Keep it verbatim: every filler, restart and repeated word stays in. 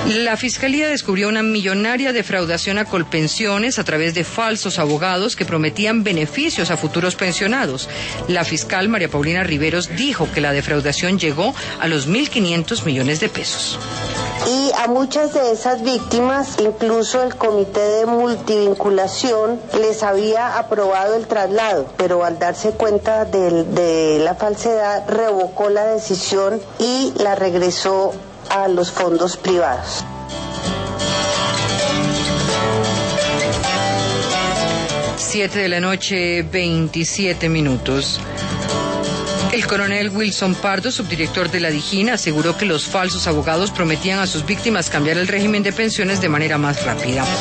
La Fiscalía descubrió una millonaria defraudación a Colpensiones a través de falsos abogados que prometían beneficios a futuros pensionados. La fiscal María Paulina Riveros dijo que la defraudación llegó a los mil quinientos millones de pesos. Y a muchas de esas víctimas, incluso el comité de multivinculación les había aprobado el traslado, pero al darse cuenta de, de la falsedad, revocó la decisión y la regresó a los fondos privados. Siete de la noche, veintisiete minutos. El coronel Wilson Pardo, subdirector de la DIJÍN, aseguró que los falsos abogados prometían a sus víctimas cambiar el régimen de pensiones de manera más rápida.